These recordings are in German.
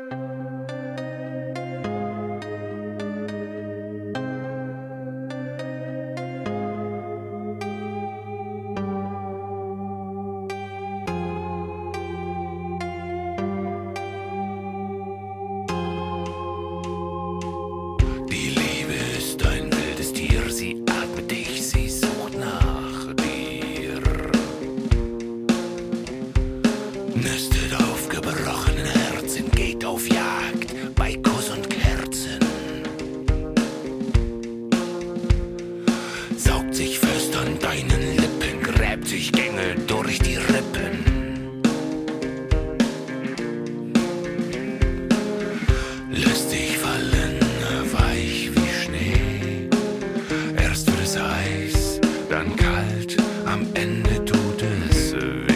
Nistet auf gebrochenen Herzen, geht auf Jagd bei Kuss und Kerzen. Saugt sich fest an deinen Lippen, gräbt sich Gänge durch die Rippen. Lässt dich fallen, weich wie Schnee. Erst wird es heiß, dann kalt, am Ende tut es weh.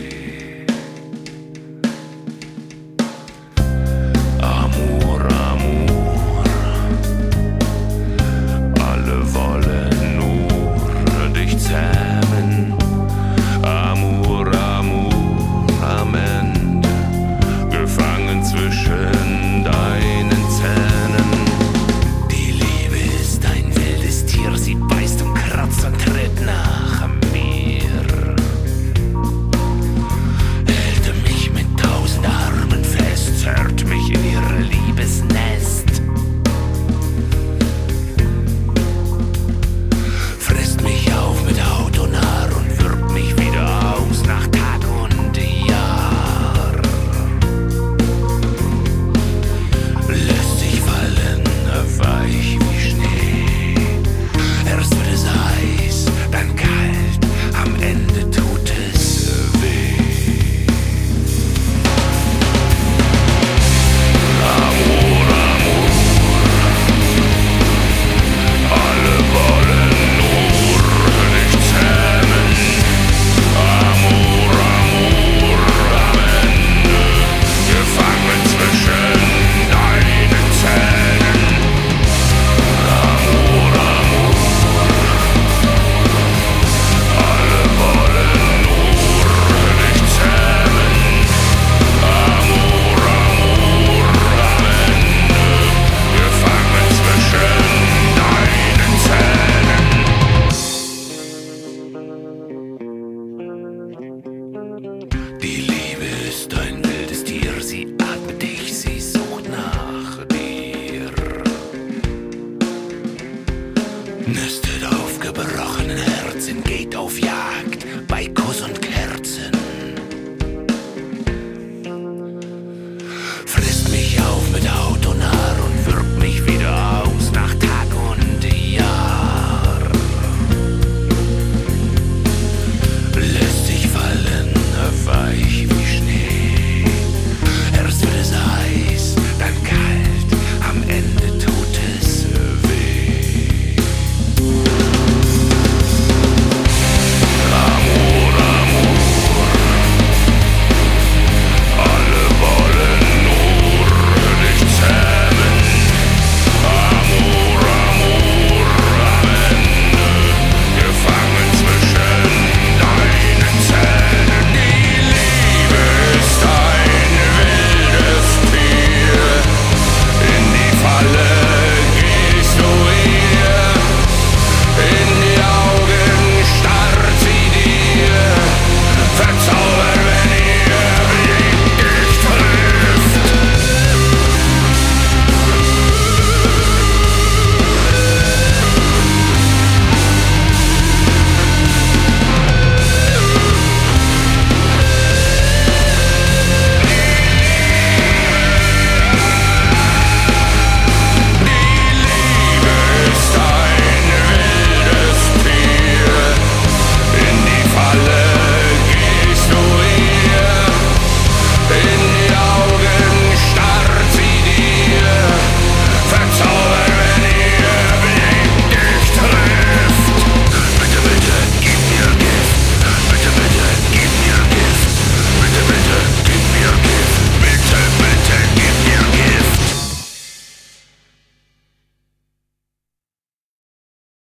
Die Liebe ist ein wildes Tier, sie atmet dich, sie sucht nach dir. Nistet auf gebrochenen Herzen, geht auf Jagd bei Kuss und Kerzen. Frisst mich auf mit Augen.